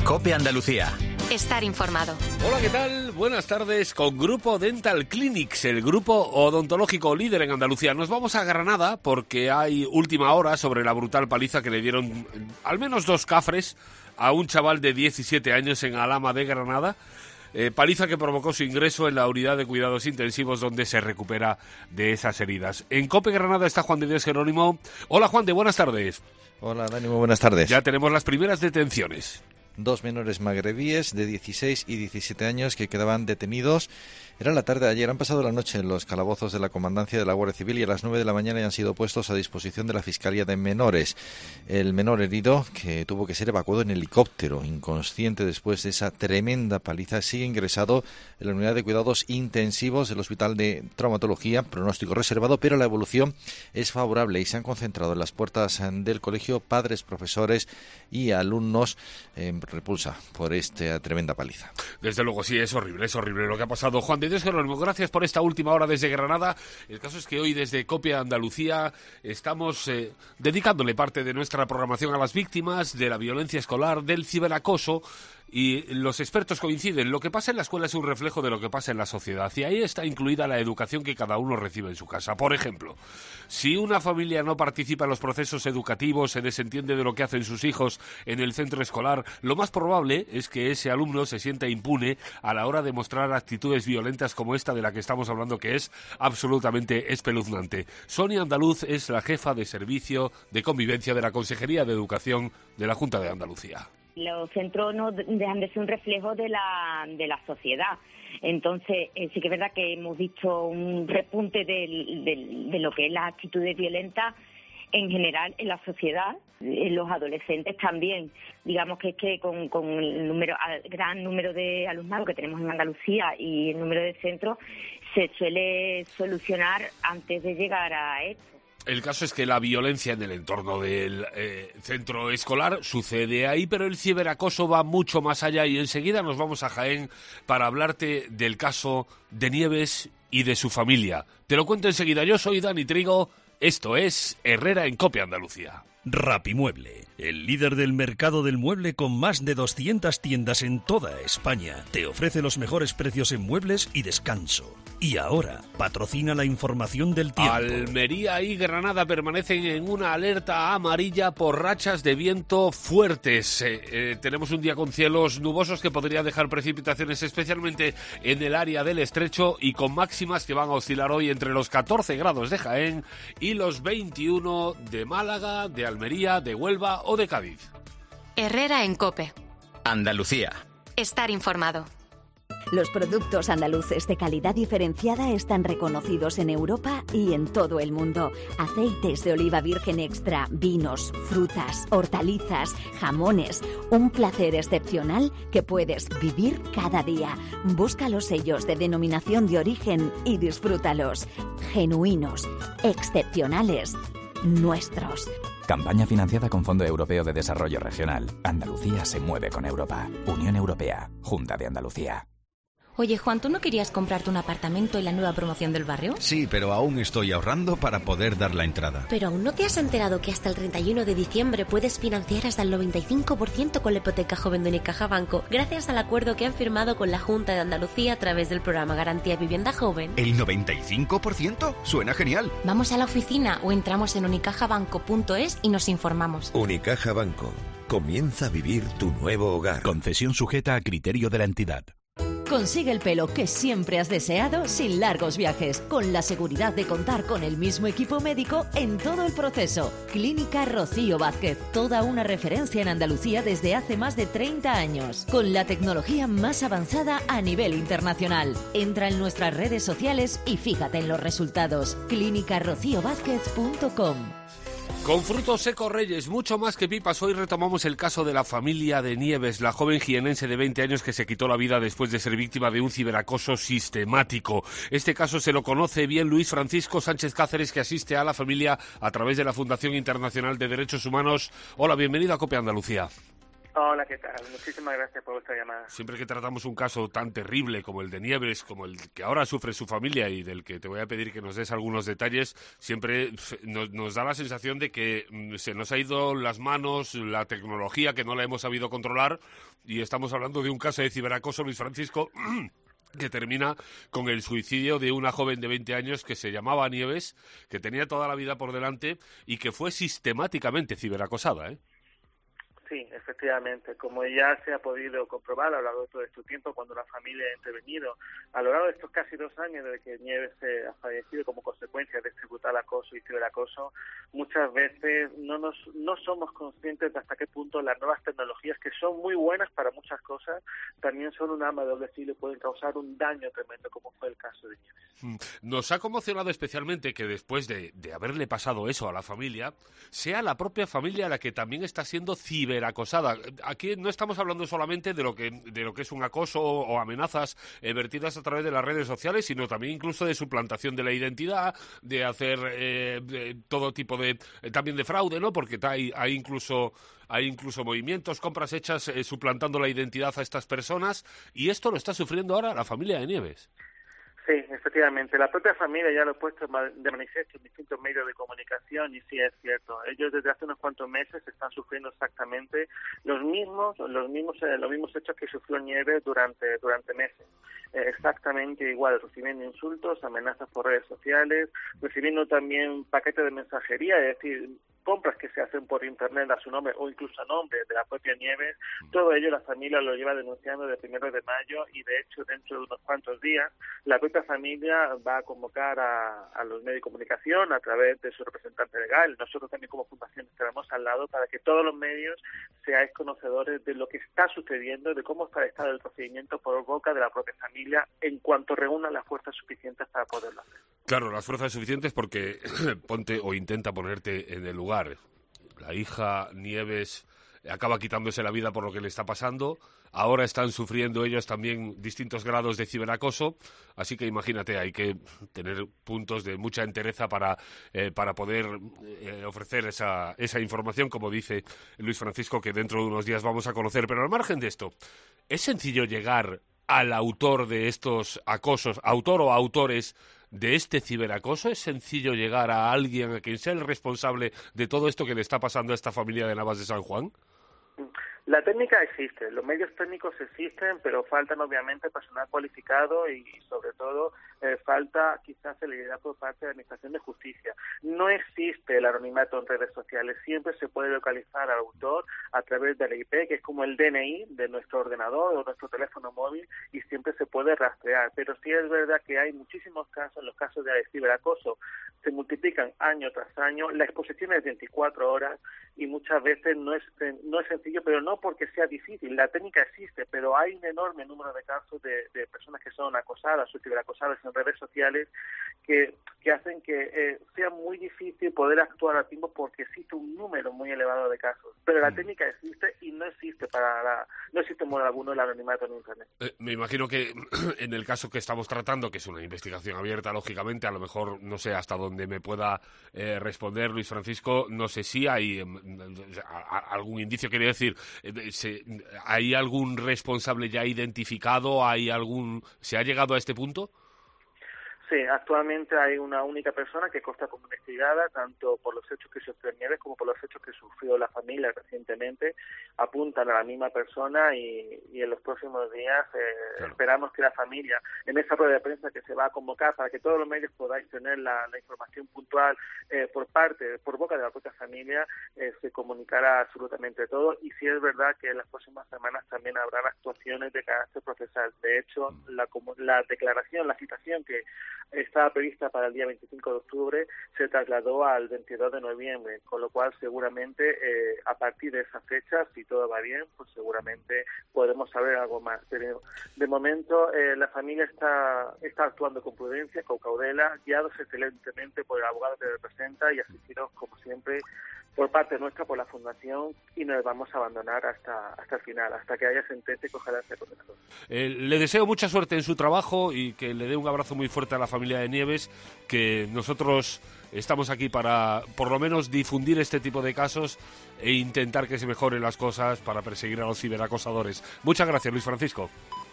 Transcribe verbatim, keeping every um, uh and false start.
COPE Andalucía. Estar informado. Hola, ¿qué tal? Buenas tardes. Con Grupo Dental Clinics, el grupo odontológico líder en Andalucía. Nos vamos a Granada porque hay última hora sobre la brutal paliza que le dieron al menos dos cafres a un chaval de diecisiete años en Alhama de Granada. Eh, paliza que provocó su ingreso en la unidad de cuidados intensivos donde se recupera de esas heridas. En COPE Granada está Juan de Dios Jerónimo. Hola, Juan de, buenas tardes. Hola, Dani, muy buenas tardes. Ya tenemos las primeras detenciones. Dos menores magrebíes de dieciséis y diecisiete años que quedaban detenidos. Era la tarde de ayer, han pasado la noche en los calabozos de la Comandancia de la Guardia Civil y a las nueve de la mañana ya han sido puestos a disposición de la Fiscalía de Menores. El menor herido, que tuvo que ser evacuado en helicóptero, inconsciente después de esa tremenda paliza, sigue ingresado en la unidad de cuidados intensivos del Hospital de Traumatología, pronóstico reservado, pero la evolución es favorable y se han concentrado en las puertas del colegio padres, profesores y alumnos en repulsa por esta tremenda paliza. Desde luego, sí, es horrible, es horrible lo que ha pasado. Juan de Dios Jerónimo, gracias por esta última hora desde Granada. El caso es que hoy desde COPE Andalucía estamos eh, dedicándole parte de nuestra programación a las víctimas de la violencia escolar, del ciberacoso. Y los expertos coinciden, lo que pasa en la escuela es un reflejo de lo que pasa en la sociedad y ahí está incluida la educación que cada uno recibe en su casa. Por ejemplo, si una familia no participa en los procesos educativos, se desentiende de lo que hacen sus hijos en el centro escolar, lo más probable es que ese alumno se sienta impune a la hora de mostrar actitudes violentas como esta de la que estamos hablando, que es absolutamente espeluznante. Sonia Andaluz es la jefa de servicio de convivencia de la Consejería de Educación de la Junta de Andalucía. Los centros no dejan de ser un reflejo de la de la sociedad. Entonces, eh, sí que es verdad que hemos visto un repunte del, del, de lo que es las actitudes violentas en general en la sociedad, en los adolescentes también. Digamos que es que con, con el número, el gran número de alumnado que tenemos en Andalucía y el número de centros, se suele solucionar antes de llegar a esto. El caso es que la violencia en el entorno del eh, centro escolar sucede ahí, pero el ciberacoso va mucho más allá y enseguida nos vamos a Jaén para hablarte del caso de Nieves y de su familia. Te lo cuento enseguida. Yo soy Dani Trigo, esto es Herrera en COPE Andalucía. Rapimueble, el líder del mercado del mueble con más de doscientas tiendas en toda España, te ofrece los mejores precios en muebles y descanso. Y ahora, patrocina la información del tiempo. Almería y Granada permanecen en una alerta amarilla por rachas de viento fuertes. Eh, eh, tenemos un día con cielos nubosos que podría dejar precipitaciones especialmente en el área del estrecho y con máximas que van a oscilar hoy entre los catorce grados de Jaén y los veintiuno de Málaga, de Almería, de Huelva o de Cádiz. Herrera en COPE Andalucía. Estar informado. Los productos andaluces de calidad diferenciada están reconocidos en Europa y en todo el mundo. Aceites de oliva virgen extra, vinos, frutas, hortalizas, jamones. Un placer excepcional que puedes vivir cada día. Busca los sellos de denominación de origen y disfrútalos. Genuinos, excepcionales, nuestros. Campaña financiada con Fondo Europeo de Desarrollo Regional. Andalucía se mueve con Europa. Unión Europea. Junta de Andalucía. Oye, Juan, ¿tú no querías comprarte un apartamento en la nueva promoción del barrio? Sí, pero aún estoy ahorrando para poder dar la entrada. ¿Pero aún no te has enterado que hasta el treinta y uno de diciembre puedes financiar hasta el noventa y cinco por ciento con la hipoteca joven de Unicaja Banco, gracias al acuerdo que han firmado con la Junta de Andalucía a través del programa Garantía Vivienda Joven? ¿El noventa y cinco por ciento? Suena genial. Vamos a la oficina o entramos en unicajabanco punto es y nos informamos. Unicaja Banco. Comienza a vivir tu nuevo hogar. Concesión sujeta a criterio de la entidad. Consigue el pelo que siempre has deseado sin largos viajes, con la seguridad de contar con el mismo equipo médico en todo el proceso. Clínica Rocío Vázquez, toda una referencia en Andalucía desde hace más de treinta años, con la tecnología más avanzada a nivel internacional. Entra en nuestras redes sociales y fíjate en los resultados. clínica rocío vázquez punto com. Con frutos secos Reyes, mucho más que pipas, hoy retomamos el caso de la familia de Nieves, la joven jienense de veinte años que se quitó la vida después de ser víctima de un ciberacoso sistemático. Este caso se lo conoce bien Luis Francisco Sánchez Cáceres, que asiste a la familia a través de la Fundación Internacional de Derechos Humanos. Hola, bienvenido a COPE Andalucía. Hola, ¿qué tal? Muchísimas gracias por vuestra llamada. Siempre que tratamos un caso tan terrible como el de Nieves, como el que ahora sufre su familia y del que te voy a pedir que nos des algunos detalles, siempre nos, nos da la sensación de que se nos ha ido las manos, la tecnología, que no la hemos sabido controlar, y estamos hablando de un caso de ciberacoso, Luis Francisco, que termina con el suicidio de una joven de veinte años que se llamaba Nieves, que tenía toda la vida por delante y que fue sistemáticamente ciberacosada, ¿eh? Sí, efectivamente. Como ya se ha podido comprobar a lo largo de todo este tiempo, cuando la familia ha intervenido, a lo largo de estos casi dos años desde que Nieves eh, ha fallecido como consecuencia de este brutal acoso y ciberacoso, muchas veces no nos no somos conscientes de hasta qué punto las nuevas tecnologías, que son muy buenas para muchas cosas, también son un arma de doble filo y pueden causar un daño tremendo, como fue el caso de Nieves. Nos ha conmocionado especialmente que después de, de haberle pasado eso a la familia, sea la propia familia la que también está siendo ciberacosada. Acosada. Aquí no estamos hablando solamente de lo que de lo que es un acoso o, o amenazas eh, vertidas a través de las redes sociales, sino también incluso de suplantación de la identidad, de hacer eh, de todo tipo de eh, también de fraude, ¿no? Porque hay, hay incluso hay incluso movimientos, compras hechas eh, suplantando la identidad a estas personas, y esto lo está sufriendo ahora la familia de Nieves. Sí, efectivamente. La propia familia ya lo ha puesto de manifiesto en distintos medios de comunicación y sí es cierto. Ellos desde hace unos cuantos meses están sufriendo exactamente los mismos, los mismos, eh, los mismos hechos que sufrió Nieves durante durante meses. Eh, exactamente igual, recibiendo insultos, amenazas por redes sociales, recibiendo también paquetes de mensajería, es decir, compras que se hacen por internet a su nombre o incluso a nombre de la propia Nieves. Todo ello la familia lo lleva denunciando desde primero de mayo y de hecho dentro de unos cuantos días la propia familia va a convocar a, a los medios de comunicación a través de su representante legal. Nosotros también como fundación estaremos al lado para que todos los medios seáis conocedores de lo que está sucediendo, de cómo está el estado del procedimiento por boca de la propia familia en cuanto reúnan las fuerzas suficientes para poderlo hacer. Claro, las fuerzas suficientes porque ponte o intenta ponerte en el lugar. La hija Nieves acaba quitándose la vida por lo que le está pasando. Ahora están sufriendo ellos también distintos grados de ciberacoso, así que imagínate, hay que tener puntos de mucha entereza para eh, para poder eh, ofrecer esa, esa información, como dice Luis Francisco, que dentro de unos días vamos a conocer. Pero al margen de esto, ¿es sencillo llegar al autor de estos acosos, autor o autores de este ciberacoso? ¿Es sencillo llegar a alguien a quien sea el responsable de todo esto que le está pasando a esta familia de Navas de San Juan? La técnica existe, los medios técnicos existen, pero faltan obviamente personal cualificado y sobre todo eh, falta quizás celeridad por parte de la Administración de Justicia. No existe el anonimato en redes sociales, siempre se puede localizar al autor a través de la I P, que es como el D N I de nuestro ordenador o nuestro teléfono móvil, y siempre se puede rastrear. Pero sí es verdad que hay muchísimos casos, los casos de ciberacoso se multiplican año tras año, la exposición es veinticuatro horas y muchas veces no es, no es sencillo, pero no porque sea difícil, la técnica existe, pero hay un enorme número de casos de, de personas que son acosadas o ciberacosadas en redes sociales que, que hacen que eh, sea muy difícil poder actuar a tiempo porque existe un número muy elevado de casos, pero la mm. técnica existe y no existe para la, no existe modo alguno el anonimato en Internet. Eh, me imagino que en el caso que estamos tratando, que es una investigación abierta, lógicamente, a lo mejor no sé hasta dónde me pueda eh, responder Luis Francisco, no sé si hay eh, algún indicio, quería decir, eh, se, ¿hay algún responsable ya identificado? ¿Hay algún, se ha llegado a este punto? Sí, actualmente hay una única persona que consta como investigada, tanto por los hechos que sufrió Nieves como por los hechos que sufrió la familia recientemente. Apuntan a la misma persona y, y en los próximos días eh, claro. esperamos que la familia, en esa rueda de prensa que se va a convocar para que todos los medios podáis tener la, la información puntual eh, por parte, por boca de la propia familia, eh, se comunicará absolutamente todo. Y sí es verdad que en las próximas semanas también habrán actuaciones de carácter procesal. De hecho, la, la declaración, la citación que estaba prevista para el día veinticinco de octubre, se trasladó al veintidós de noviembre, con lo cual seguramente eh, a partir de esa fecha, si todo va bien, pues seguramente podremos saber algo más. Pero de momento eh, la familia está está actuando con prudencia, con cautela, guiados excelentemente por el abogado que representa y asistidos, como siempre, por parte nuestra, por la Fundación, y no les vamos a abandonar hasta hasta el final, hasta que haya sentencia y que ojalá sea condenado. Eh, le deseo mucha suerte en su trabajo y que le dé un abrazo muy fuerte a la familia de Nieves, que nosotros estamos aquí para, por lo menos, difundir este tipo de casos e intentar que se mejoren las cosas para perseguir a los ciberacosadores. Muchas gracias, Luis Francisco.